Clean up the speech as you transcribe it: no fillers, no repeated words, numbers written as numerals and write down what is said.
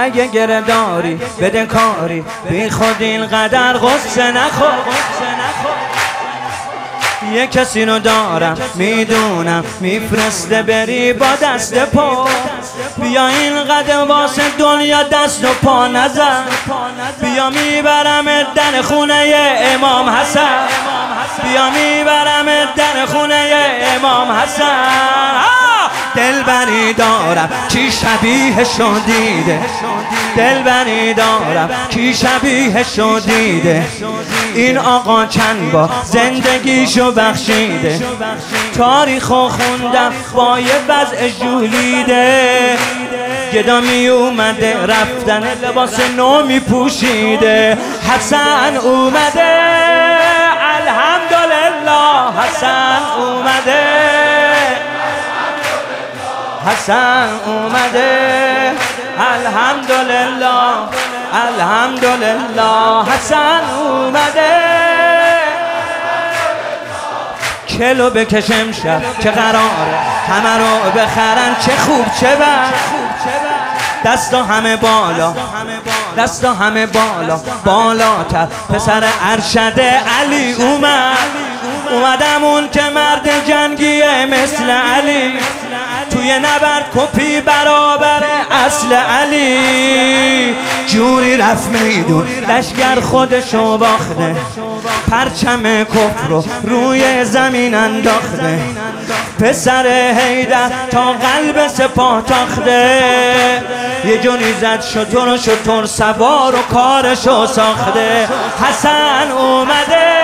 اگه گرداری بده کاری، بی خود اینقدر غصه نخور. یه کسی رو دارم میدونم میفرسته بری با دست پا، بیا اینقدر واسه دنیا دست و پا نزن، بیا میبرم در خونه امام حسن، بیا میبرم در خونه امام حسن. دلبری دارم کی شبیه شو دیده، دلبری دارم کی شبیه شو دیده، این آقا چند با زندگیشو بخشیده، تاریخو خوندم با یه وضع ژولیده، گدا می اومده رفتن لباس نو می پوشیده، حسن اومده الحمدلله، حسن اومده، حسن اومده الحمدلله، الحمدلله، حسن اومده. کلو بکشم شب که قراره همه رو بخرن، چه خوب چه بد، دستا همه بالا، دستا همه بالا، بالاتر پسر ارشد علی اومدم اون که مرد جنگیه مثل علی، توی نبرد کپی برابر اصل علی، جوری رفت میدون لشگر خودشو باخته، پرچم کفر رو روی زمین انداخته، پسر حیدر تا قلب سپاه تاخته، یه جونی زد شتر و شتر سوار و کارشو ساخته، حسن اومده